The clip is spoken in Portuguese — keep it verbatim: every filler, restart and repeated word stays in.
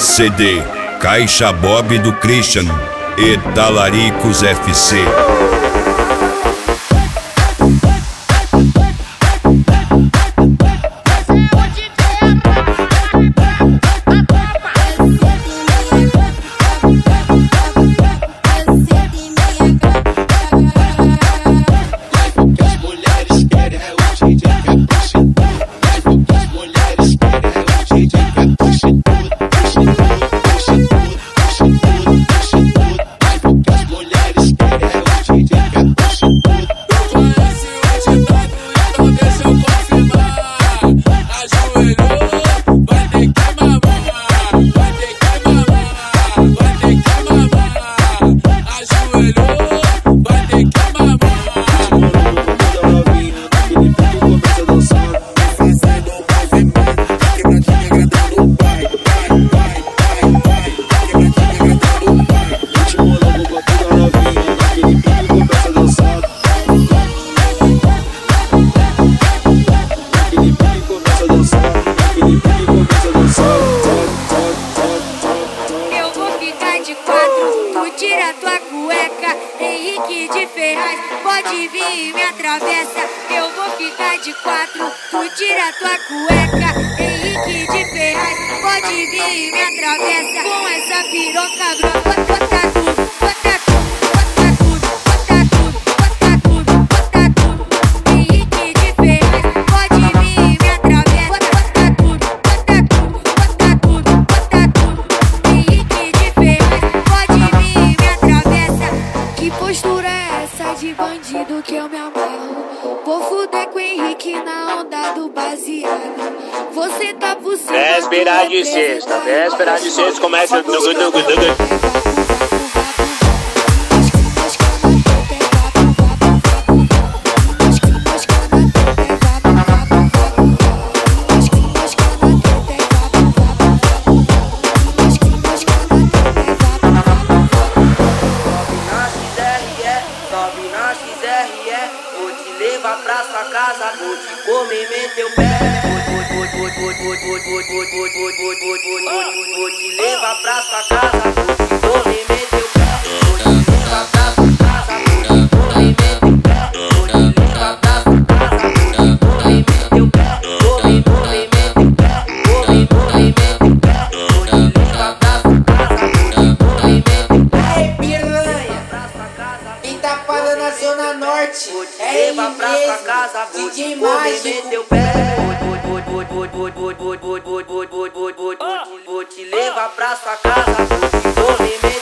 C D Caixa Bob do Christian e Talaricos F C. Tira tua cueca, Henrique de Ferraz, pode vir e me atravessa. Eu vou ficar de quatro, tu tira tua cueca, Henrique de Ferraz, pode vir e me atravessa. Com essa piroca grossa, bota tudo, bota tudo, bota tudo, bota tudo, bota tudo, bota tudo. Henrique de Ferraz, pode vir e me atravessa. Bota tudo, bota tudo, bota tudo, bota tudo. Henrique de Ferraz, pode vir e me atravessa. Que postura é essa de bandido que eu me amarro? Vou fuder com o Henrique na onda do baseado. Você tá por cima. Véspera de sexta, véspera de sexta, começa o dugu dugu dugu. Sobe na X R E, vou te levar pra sua casa, vou te comer, meter o pé. Vou te levar pra sua casa, vou te comer, meter o pé. Vou te levar pra sua casa, vou te comer, meter o pé. Vou te levar pra sua casa, vou te comer, meter o pé. Comer, comer, meter o pé. Comer, comer, meter o pé. Vou te levar pra sua casa, vou te comer, meter o pé. Ei, piranha, tá parando na Zona Norte. Vou te levar pra sua casa, vou te comer, meter o pé. Vou te levar pra sua casa, vou te comer,